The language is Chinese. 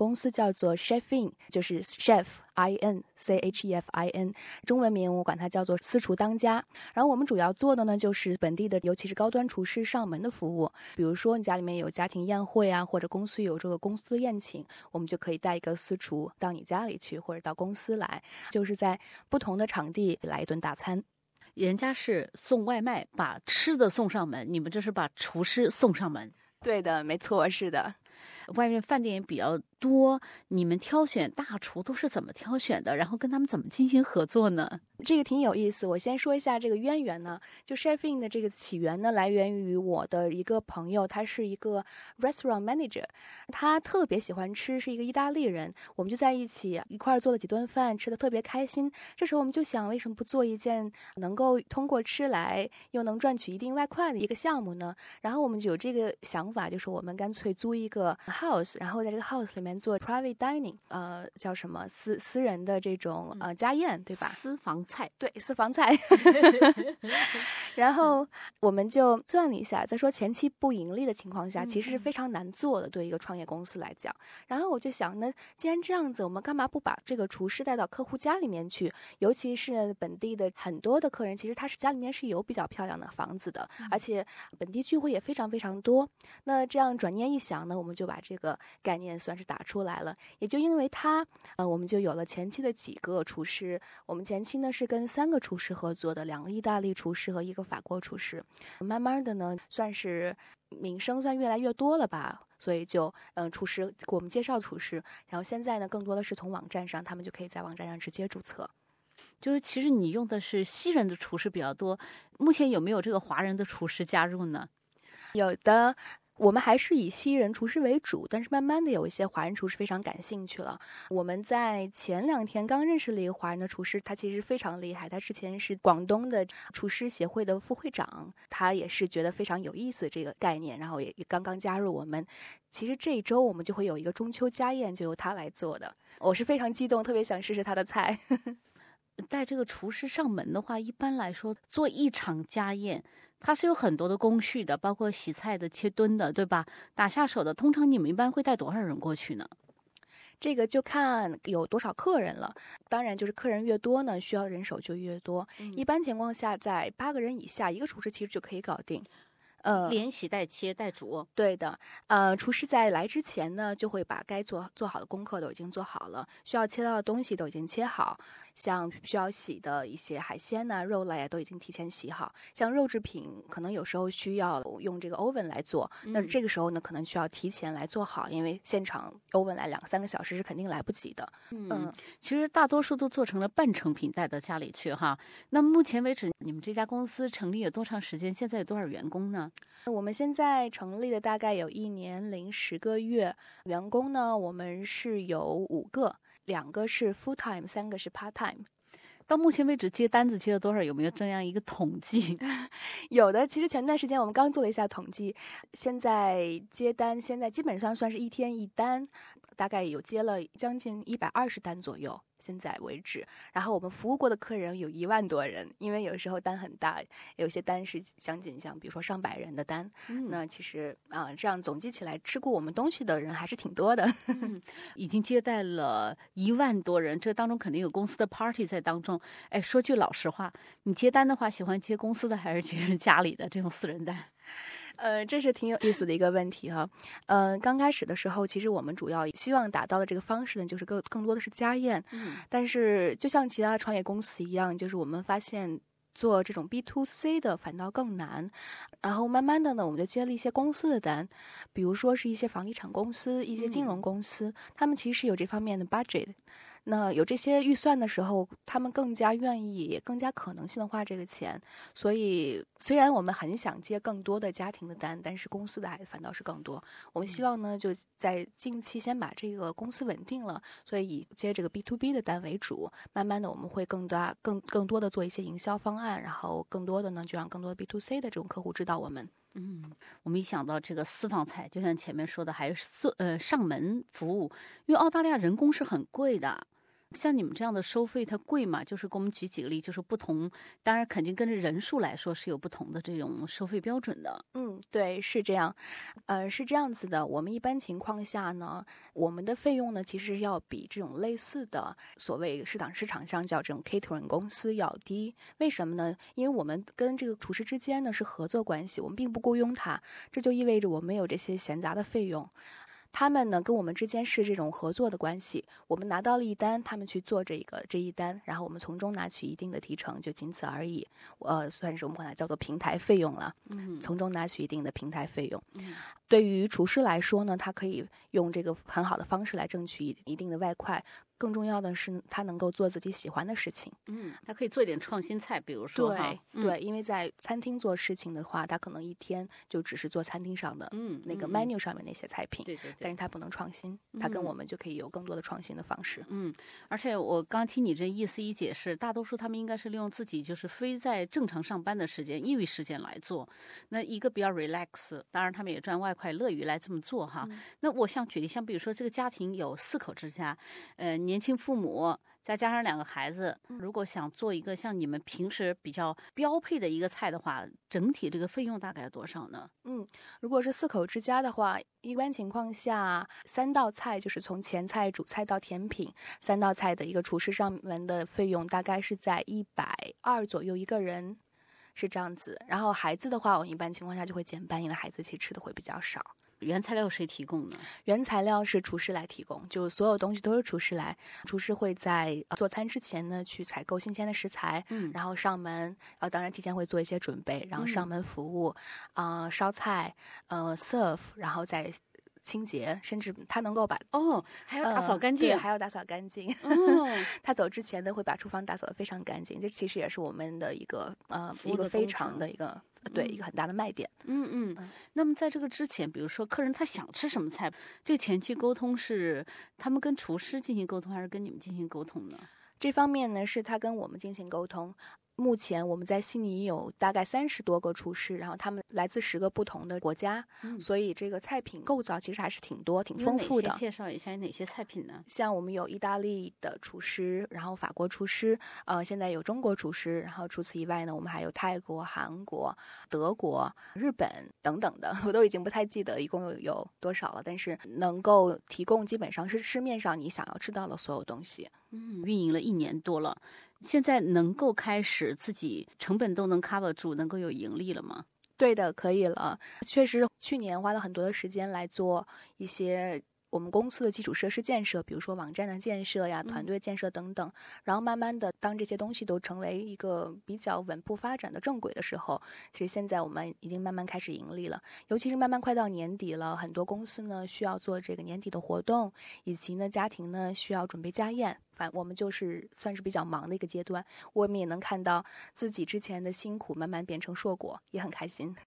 公司叫做 Chefin， 就是 Chef CHEFIN， 中文名我管它叫做私厨当家。然后我们主要做的呢，就是本地的尤其是高端厨师上门的服务。比如说你家里面有家庭宴会啊，或者公司有这个公司宴请，我们就可以带一个私厨到你家里去，或者到公司来，就是在不同的场地来一顿大餐。 人家是送外卖，把吃的送上门，你们这是把厨师送上门。 对的，没错，是的。 外面饭店也比较多，你们挑选大厨都是怎么挑选的？然后跟他们怎么进行合作呢？ 这个挺有意思，我先说一下这个渊源呢。就 Chefin 的这个起源呢，来源于我的一个朋友，他是一个 restaurant manager， 他特别喜欢吃，是一个意大利人。我们就在一起一块做了几顿饭，吃得特别开心。这时候我们就想，为什么不做一件能够通过吃来又能赚取一定外快的一个项目呢？然后我们就有这个想法，就是我们干脆租一个 house， 然后在这个 house 里面做 private dining， 叫什么私人的这种家宴，对吧？ 私房菜， 对，私房菜。然后我们就算了一下，在说前期不盈利的情况下，其实是非常难做的，对一个创业公司来讲。然后我就想呢，既然这样子，我们干嘛不把这个厨师带到客户家里面去？尤其是本地的很多的客人，其实他是家里面是有比较漂亮的房子的，而且本地聚会也非常非常多。那这样转念一想呢，我们就把这个概念算是打出来了。也就因为他，我们就有了前期的几个厨师。我们前期呢是跟3个厨师合作的，2个意大利厨师和1个法国厨师。慢慢的呢，算是名声算越来越多了吧，所以就厨师给我们介绍厨师，然后现在呢更多的是从网站上，他们就可以在网站上直接注册。 就是其实你用的是西人的厨师比较多，目前有没有这个华人的厨师加入呢？ 有的。我们还是以西人厨师为主，但是慢慢的有一些华人厨师非常感兴趣了。我们在前2天刚认识了一个华人的厨师，他其实非常厉害，他之前是广东的厨师协会的副会长，他也是觉得非常有意思这个概念，然后也刚刚加入我们。其实这一周我们就会有一个中秋家宴，就由他来做的，我是非常激动，特别想试试他的菜。 带这个厨师上门的话，一般来说做一场家宴它是有很多的工序的，包括洗菜的、切墩的，对吧？打下手的，通常你们一般会带多少人过去呢？ 这个就看有多少客人了，当然就是客人越多呢，需要人手就越多。一般情况下，在8个人以下，一个厨师其实就可以搞定。 连洗带切带煮。 对的，厨师在来之前呢，就会把该做好的功课都已经做好了，需要切到的东西都已经切好，像需要洗的一些海鲜呐、肉类都已经提前洗好。像肉制品，可能有时候需要用这个 oven 来做，那这个时候呢，可能需要提前来做好，因为现场 oven 来2-3个小时是肯定来不及的。 其实大多数都做成了半成品带到家里去哈。那目前为止，你们这家公司成立有多长时间？现在有多少员工呢？ 我们现在成立的大概有1年零10个月，员工呢，我们是有5个，2个是 full time， 3个是 part time。 到目前为止接单子接了多少？有没有这样一个统计？ 有的，其实前段时间我们刚做了一下统计，现在接单现在基本上算是1天1单，大概有接了将近120单左右。现在为止，然后我们服务过的客人有1万多人，因为有时候单很大，有些单是将近像比如说上百人的单，那其实这样总计起来吃过我们东西的人还是挺多的。 已经接待了1万多人，这当中肯定有公司的 party 在当中。哎，说句老实话，你接单的话，喜欢接公司的还是接人家里的这种私人单？ 这是挺有意思的一个问题哈。刚开始的时候，其实我们主要希望达到的这个方式呢，就是更多的是家宴。但是就像其他创业公司一样，就是我们发现做这种 B2C 的反倒更难。然后慢慢的呢，我们就接了一些公司的单，比如说是一些房地产公司、一些金融公司，他们其实有这方面的 budget。那有这些预算的时候，他们更加愿意，也更加可能性的花这个钱。所以虽然我们很想接更多的家庭的单，但是公司的还反倒是更多。我们希望呢，就在近期先把这个公司稳定了，所以以接这个 B2B 的单为主。慢慢的我们会更多的做一些营销方案，然后更多的呢就让更多的 B2C 的这种客户知道我们。 我们一想到这个私房菜，就像前面说的，还有上门服务，因为澳大利亚人工是很贵的。 像你们这样的收费它贵吗？就是给我们举几个例，就是不同，当然肯定跟着人数来说是有不同的这种收费标准的。 对，是这样，是这样子的。我们一般情况下呢，我们的费用呢，其实要比这种类似的所谓市场上叫这种 catering 公司要低。为什么呢？因为我们跟这个厨师之间呢是合作关系，我们并不雇佣他，这就意味着我们有这些闲杂的费用。他们呢跟我们之间是这种合作的关系，我们拿到了一单，他们去做这一单，然后我们从中拿取一定的提成，就仅此而已。算是我们管它叫做平台费用了，从中拿取一定的平台费用。对于厨师来说呢，他可以用这个很好的方式来争取一定的外快。更重要的是，他能够做自己喜欢的事情。 他可以做一点创新菜，比如说对，因为在餐厅做事情的话，他可能一天就只是做餐厅上的那个 menu 上面那些菜品， 对， 但是他不能创新，他跟我们就可以有更多的创新的方式。 而且我刚听你这意思一解释，大多数他们应该是利用自己就是非在正常上班的时间、业余时间来做，那一个比较 relax， 当然他们也赚外快，乐于来这么做哈。那我想举例，像比如说这个家庭有4口之家，年轻父母再加上2个孩子，如果想做一个像你们平时比较标配的一个菜的话，整体这个费用大概多少呢？ 如果是4口之家的话，一般情况下3道菜，就是从前菜、主菜到甜品，3道菜的一个厨师上门的费用大概是在120左右一个人，是这样子。然后孩子的话，我一般情况下就会减半，因为孩子其实吃的会比较少。 原材料谁提供呢？ 原材料是厨师来提供，就所有东西都是厨师来。厨师会在做餐之前呢，去采购新鲜的食材，然后上门，当然提前会做一些准备，然后上门服务，烧菜，serve， 然后再清洁，甚至他能够把还要打扫干净， 对，还要打扫干净。他走之前呢，会把厨房打扫得非常干净，这其实也是我们的一个非常的一个很大的卖点。 那么在这个之前，比如说客人他想吃什么菜，这个前期沟通是他们跟厨师进行沟通，还是跟你们进行沟通呢？ 这方面呢，是他跟我们进行沟通。目前我们在悉尼有大概30多个厨师，然后他们来自10个不同的国家，所以这个菜品构造其实还是挺多、挺丰富的。 介绍一下有哪些菜品呢？ 像我们有意大利的厨师，然后法国厨师，现在有中国厨师，然后除此以外呢，我们还有泰国、韩国、德国、日本等等的，我都已经不太记得一共有多少了，但是能够提供基本上是市面上你想要吃到的所有东西。 运营了1年多了，现在能够开始自己成本都能 cover 住，能够有盈利了吗？ 对的，可以了。确实，去年花了很多的时间来做一些我们公司的基础设施建设，比如说网站的建设呀、团队建设等等。然后慢慢的，当这些东西都成为一个比较稳步发展的正轨的时候，其实现在我们已经慢慢开始盈利了。尤其是慢慢快到年底了，很多公司呢需要做这个年底的活动，以及呢家庭呢需要准备家宴。我们就是算是比较忙的一个阶段，我们也能看到自己之前的辛苦慢慢变成硕果，也很开心。